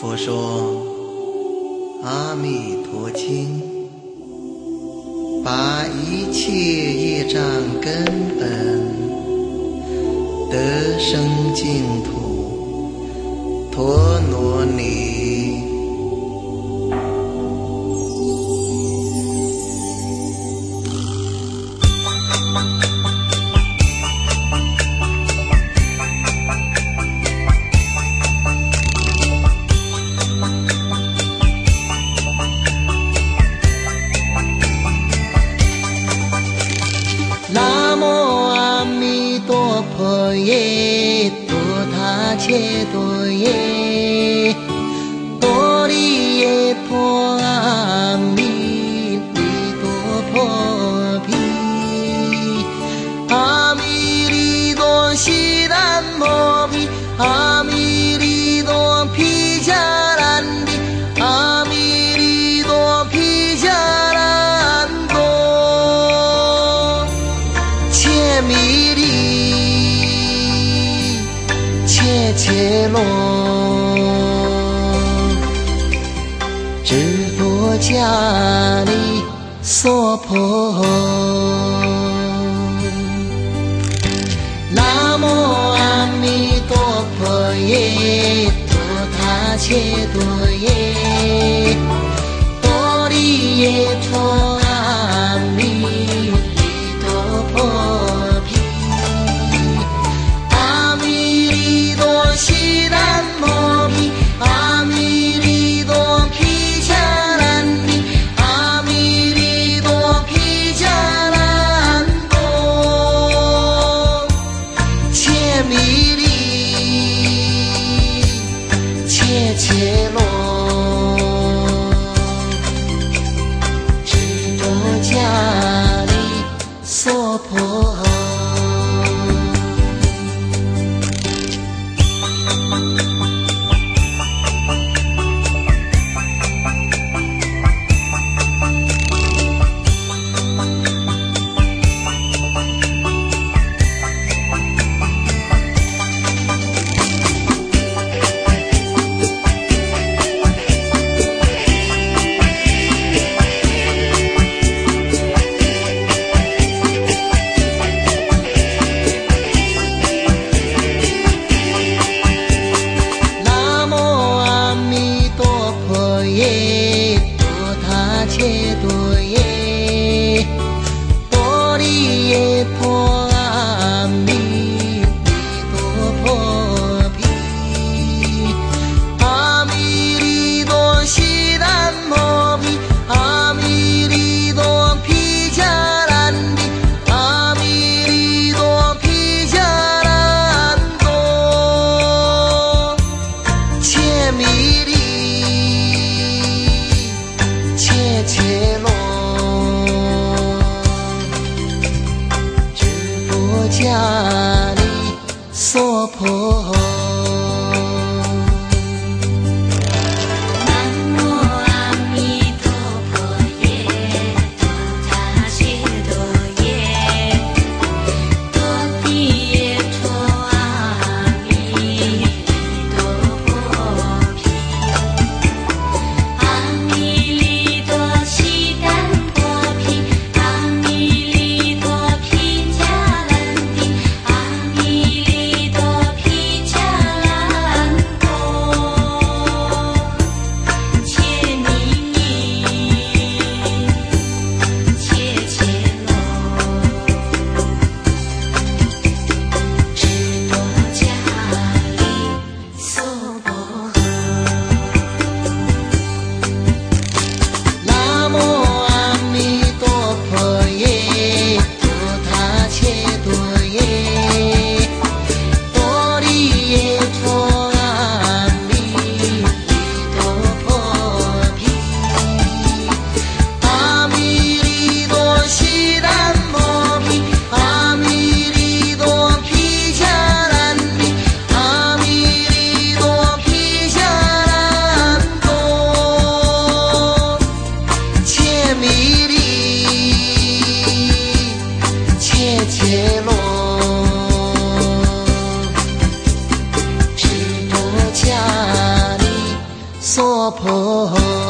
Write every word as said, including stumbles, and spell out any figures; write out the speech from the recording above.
佛说阿弥陀经，把一切业障根本得生净土，陀罗尼。耶多他切多耶多利耶多阿弥利多婆毗阿弥利多悉檀摩毗阿弥利多毗迦兰帝阿弥利多毗迦兰多切弥利切罗智多迦利娑婆南无阿弥陀佛耶多他切多耶多利耶多阿弥利多婆毗悉檀摩毗阿弥利多毗迦兰帝阿弥利多毗迦兰多切弥利切切罗娑婆。